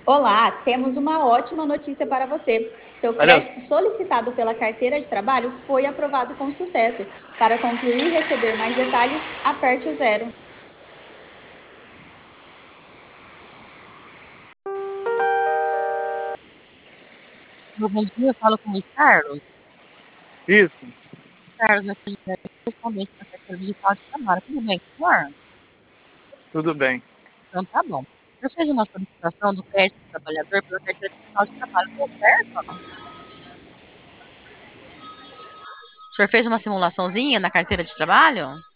Olá, temos uma ótima notícia para você. Seu Valeu. crédito solicitado pela carteira de trabalho foi aprovado com sucesso. Para concluir e receber mais detalhes, aperte o zero. Bom dia, eu falo com o Carlos. Isso, Carlos, aqui é correspondente da carteira digital de trabalho. Tudo bem com o senhor? tudo bem. Então tá bom. Eu fiz uma solicitação do crédito do trabalhador pela carteira digital de trabalho. Deu certo? O senhor fez uma simulaçãozinha na carteira de trabalho?